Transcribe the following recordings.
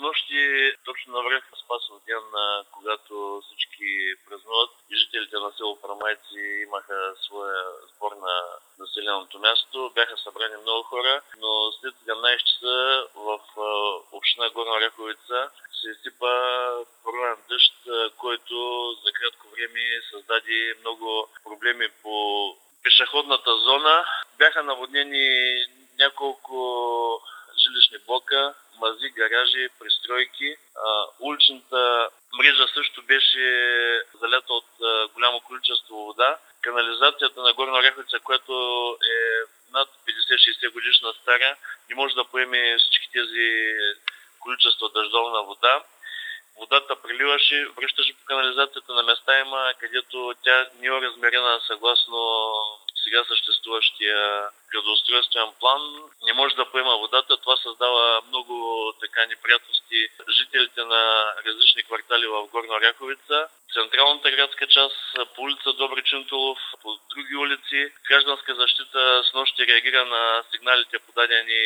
Снощи точно на връх Спасов ден, когато всички празнуват и жителите на село Парамайци имаха своя сбор на населеното място. Бяха събрани много хора, но след 17 часа в община Горна Оряховица се изсипа поровен дъжд, който за кратко време създаде много проблеми по пешеходната зона. Бяха наводнени няколко жилищни блока, мази, гаражи, пристройки. Уличната мрежа също беше залята от голямо количество вода. Канализацията на Горна Оряховица, която е над 50-60 годишна стара, не може да поеме всички тези количества дъждовна вода. Водата приливаше, връщаше по канализацията на места има, където тя не е размерена съгласно сега съществуващия градоустройствен план. Не може да поема водата. Това създава много неприятности жителите на различни квартали в Горна Оряховица. Централната градска част, по улица Добри Чинтулов, по други улици. Гражданска защита снощи реагира на сигналите, подадени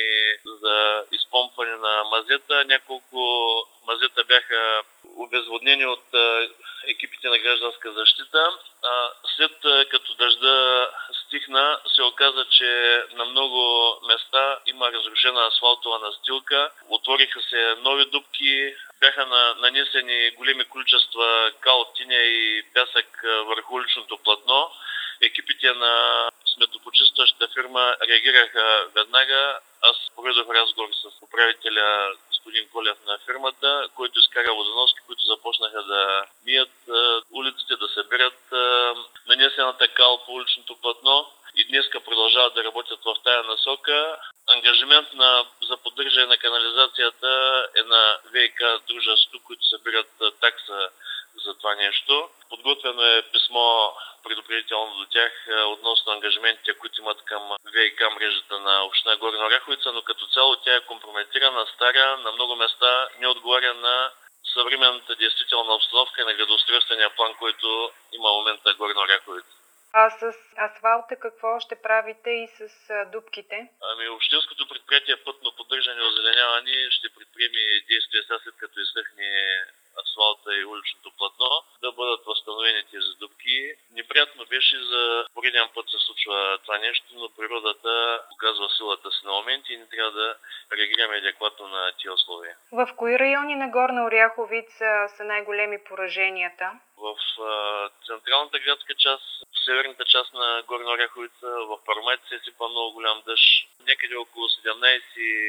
за изпомпване на мазета. Няколко мазета бяха обезводнени от екипите на гражданска защита. След като дъжда стихна, се оказа, че на много места има разрушена асфалтова настилка. Отвориха се нови дупки, бяха нанесени големи количества кал, тиня и пясък върху уличното платно. Екипите на сметопочистващата фирма реагираха веднага. Аз проведох разговор с управителя господин Колев на фирмата, който изкара водоноски, които започнаха да мият улиците, да събират нанесената кал по уличното платно и днеска продължават да работят в тая насока. Ангажимент за поддържане на канализацията е на ВиК дружеството, които събират такса за това нещо. Подготвено е писмо предупредително до тях относно ангажиментите, които имат към ВиК мрежата на община Горна Оряховица, но като цяло тя е компрометирана, стара, на много места не отговаря на съвременната действителна обстановка и на градоустройствения план, който има в момента Горна Оряховица. А с асфалта какво ще правите и с дупките? Общинското предприятие Пътно поддържане и озеленяване ще предприеме действия след като изсъхне асфалта и уличното платно, да бъдат възстановени тези дупки. Неприятно беше, за пореден път се случва това нещо, но природата показва силата си на моменти и не трябва да реагираме адекватно на тия условия. В кои райони на Горна Оряховица са най-големи пораженията? В централната градска част, в северната част на Горна Оряховица, в Парамайци се сипа много голям дъжд. Някъде около 17,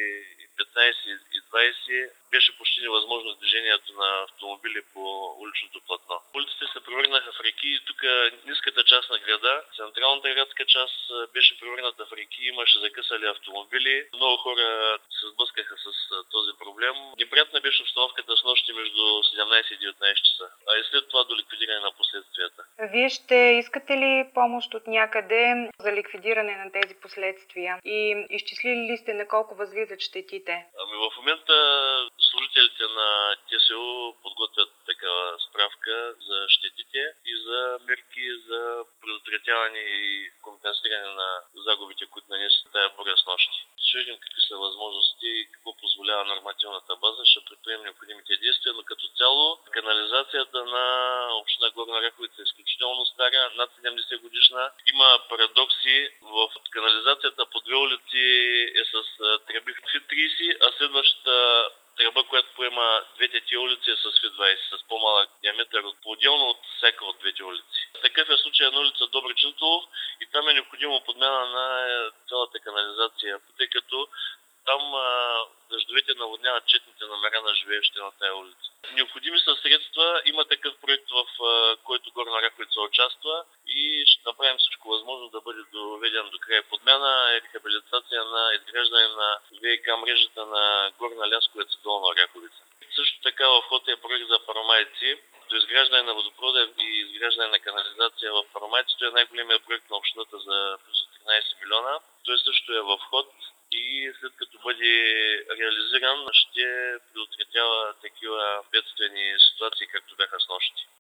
15 и 20 беше почти невъзможно движението на автомобили по уличното платно. Улиците се превърнаха в реки и тук ниската част на града, централната градска част беше превърната в реки, имаше закъсали автомобили. Много хора се сблъскаха с този проблем. Неприятна беше обстановката с нощи между 17 и 19 часа, а и след това до ликвидиране на последствията. Вие ще искате ли помощ от някъде за ликвидиране на тези последствия и изчислили ли сте на колко възлизат щетите? В момента служителите на ТСО подготвят такава справка за щетите и за мерки за предотвратяване и компенсиране на загубите, които нанесе тая буря с нощи. Ще видим какви са възможности и какво позволява нормативната база. Ще предприемем необходимите действия, но като цяло канализацията на община Горна Оряховица е изключително стара, над 70 годишна. Има парадокси. В канализацията по две улици е с тръби Фи-30, а следващата тръба, която поема двете тия улици е с Фи-20, с по-малък диаметър, по-отделно от всяка от двете улици. Такъв е случай на улица Добри Чинтулов и там е необходимо подмяна на цялата канализация, тъй като там дъждовете наводняват четните номера на живеещите на тая улица. Необходими са средства, има такъв проект, в който Горна Оряховица участва и ще направим всичко възможно да бъде доведен до края подмяна и рехабилитация на изграждане на ВиК мрежата на Горна Лясковица, Долна Оряховица. Също така в ход е проект за Парамайци. До изграждане на водопровода и изграждане на канализация в Парамайци. Това е най-големият проект на общината за